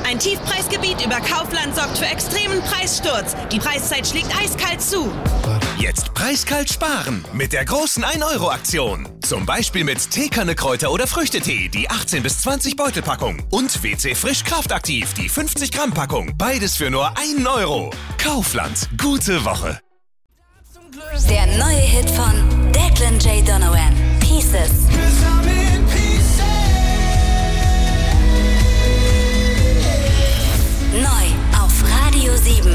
Ein Tiefpreisgebiet über Kaufland sorgt für extremen Preissturz. Die Preiszeit schlägt eiskalt zu. Jetzt preiskalt sparen mit der großen 1-Euro-Aktion. Zum Beispiel mit Teekanne Kräuter- oder Früchtetee, die 18 bis 20 Beutelpackung. Und WC Frisch Kraftaktiv, die 50 Gramm Packung. Beides für nur 1 Euro. Kaufland, gute Woche. Der neue Hit von Declan J. Donovan, Pieces. Neu auf Radio 7.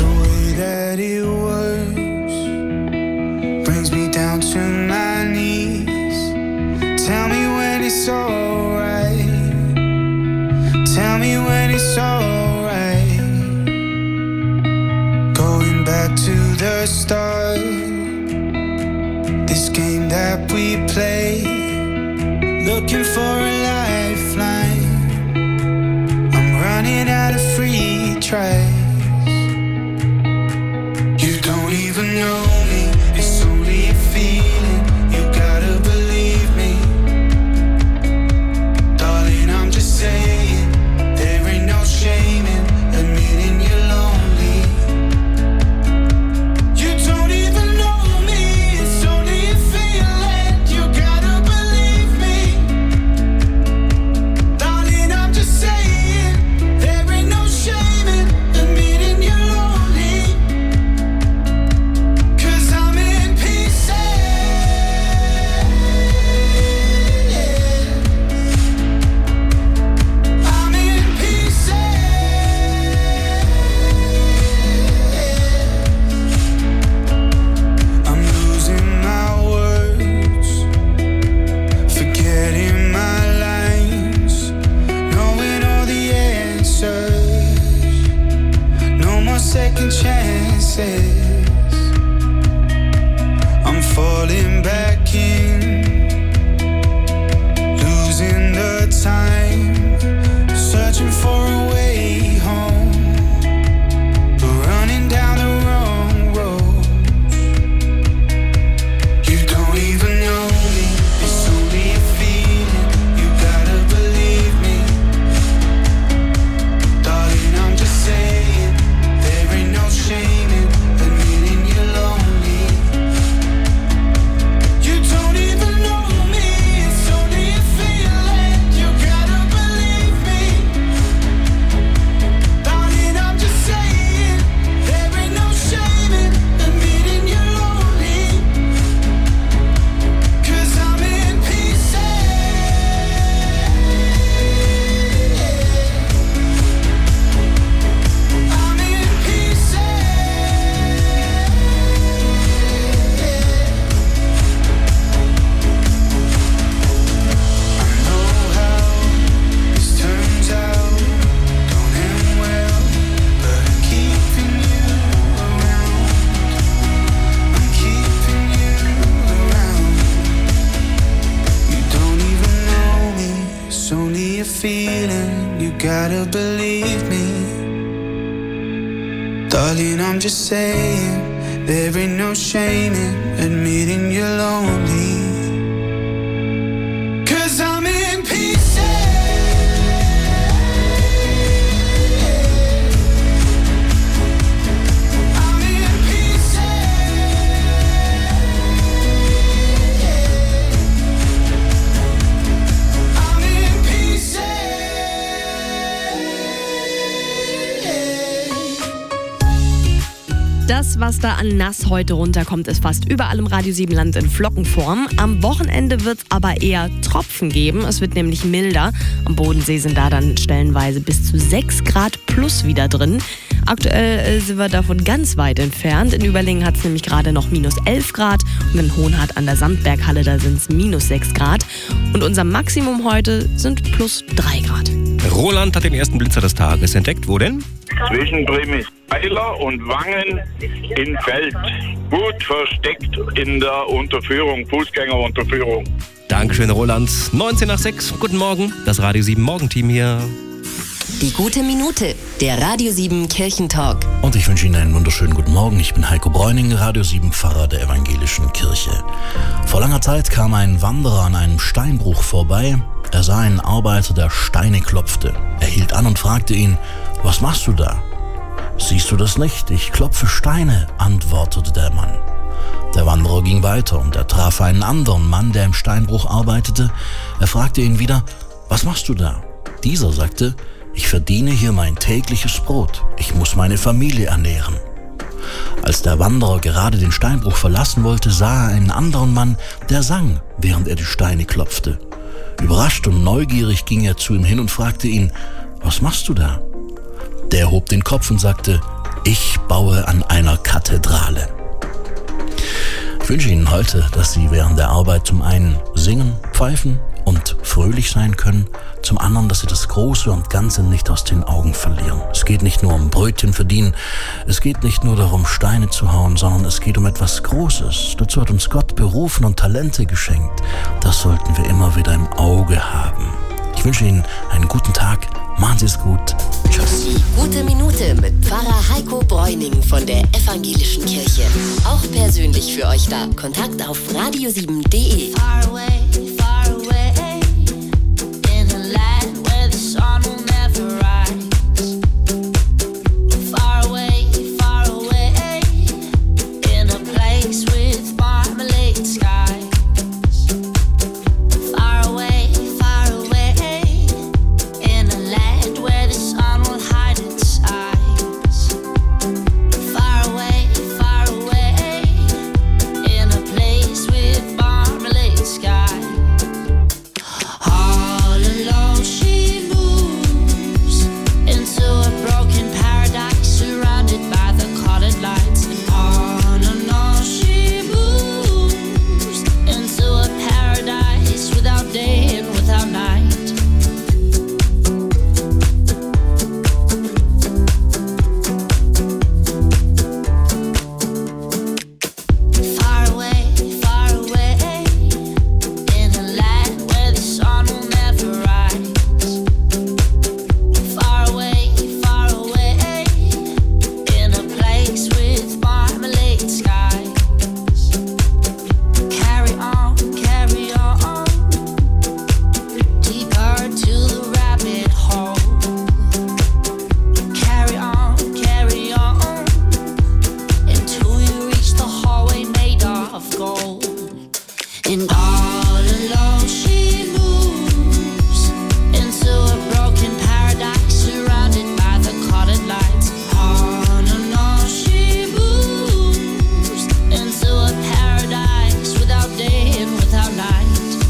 Brings me down to my knees. Tell me when it's alright. Tell me when it's alright. Going back to the start. This game that we play. Looking for a lifeline. I'm running out of free tries. You don't even know me. It's only a feeling. You gotta believe me. Darling, I'm just saying. There ain't no shame in admitting you're lonely. You don't even know me. It's only a feeling. You gotta believe me. Darling, I'm just saying. There ain't no shame in admitting you're lonely. 'Cause I'm in pieces. I'm in pieces. I'm losing my words, forgetting my lines, knowing all the answers. No more second chances. I'm falling back in, losing the time, searching for a way home, but running down the wrong road. You don't even know me. It's only a feeling. You gotta believe me. Darling, I'm just saying. There ain't no shame in admitting you're lonely. You don't even know me. It's only a feeling. You gotta believe me. Darling, I'm just saying. There ain't no shame in admitting you're lonely. 'Cause I'm in pieces. I'm in pieces. I know how this turns out. Don't end well, but I'm keeping you around. I'm keeping you around. You don't even know me. It's only a feeling. You gotta believe me. Darling, I'm just saying. There ain't no shame in admitting you're lonely. 'Cause I'm in pieces. I'm in pieces. I'm in pieces. Das, was da an Nass heute runterkommt, ist fast überall im Radio 7 Land in Flockenform. Am Wochenende wird es aber eher Tropfen geben. Es wird nämlich milder. Am Bodensee sind da dann stellenweise bis zu 6 Grad plus wieder drin. Aktuell sind wir davon ganz weit entfernt. In Überlingen hat es nämlich gerade noch minus 11 Grad. Und in Hohenhart an der Sandberghalle, da sind es minus 6 Grad. Und unser Maximum heute sind plus 3 Grad. Roland hat den ersten Blitzer des Tages entdeckt. Wo denn? Zwischen Bremisch-Weiler und Wangen in Feld. Gut versteckt in der Unterführung, Fußgängerunterführung. Dankeschön, Roland. 19 nach 6. Guten Morgen, das Radio 7 Morgenteam hier. Die gute Minute, der Radio 7 Kirchentalk. Und ich wünsche Ihnen einen wunderschönen guten Morgen. Ich bin Heiko Bräuning, Radio 7 Pfarrer der Evangelischen Kirche. Vor langer Zeit kam ein Wanderer an einem Steinbruch vorbei. Er sah einen Arbeiter, der Steine klopfte. Er hielt an und fragte ihn: was machst du da? Siehst du das nicht? Ich klopfe Steine, antwortete der Mann. Der Wanderer ging weiter und er traf einen anderen Mann, der im Steinbruch arbeitete. Er fragte ihn wieder, was machst du da? Dieser sagte, ich verdiene hier mein tägliches Brot. Ich muss meine Familie ernähren. Als der Wanderer gerade den Steinbruch verlassen wollte, sah er einen anderen Mann, der sang, während er die Steine klopfte. Überrascht und neugierig ging er zu ihm hin und fragte ihn, was machst du da? Der hob den Kopf und sagte, ich baue an einer Kathedrale. Ich wünsche Ihnen heute, dass Sie während der Arbeit zum einen singen, pfeifen und fröhlich sein können, zum anderen, dass Sie das Große und Ganze nicht aus den Augen verlieren. Es geht nicht nur um Brötchen verdienen, es geht nicht nur darum, Steine zu hauen, sondern es geht um etwas Großes. Dazu hat uns Gott berufen und Talente geschenkt. Das sollten wir immer wieder im Auge haben. Ich wünsche Ihnen einen guten Tag. Machen Sie es gut. Tschüss. Die gute Minute mit Pfarrer Heiko Bräuning von der Evangelischen Kirche. Auch persönlich für euch da. Kontakt auf radio7.de. Far away, in a land where the sun will never rise. Far away, in a place with marmalade skies. Far away, in a land where the sun will hide its eyes. Far away, in a place with marmalade skies. All alone she moves into a broken paradise surrounded by the colored lights. And on she moves into a paradise without day and without night. Far away, in a land where the sun will never rise. Far away, in a place with marmalade skies. Carry on, deeper to the rabbit hole. Carry on, until you reach the hallway made of gold. And all alone she moves into a broken paradise surrounded by the colored lights. On she moves into a paradise without day and without night.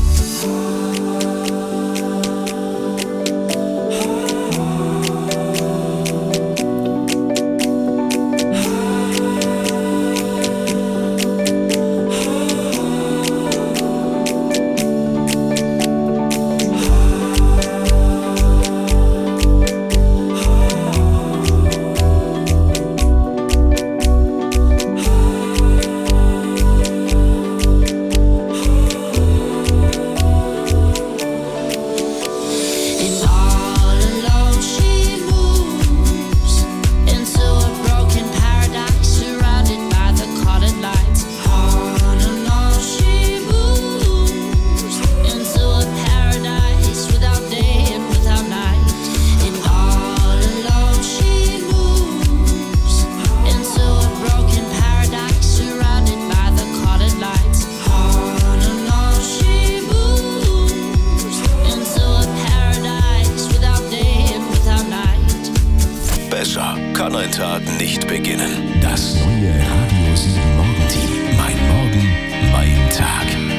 And all alone she moves into a broken paradise surrounded by the colored lights. On she moves into a paradise without day and without night. And all alone she moves into a broken paradise surrounded by the colored lights. On she moves into a paradise without day and without night. Besser kann ein Tag nicht beginnen. Das neue Radio 7 Morgenteam. Mein Morgen, mein Tag.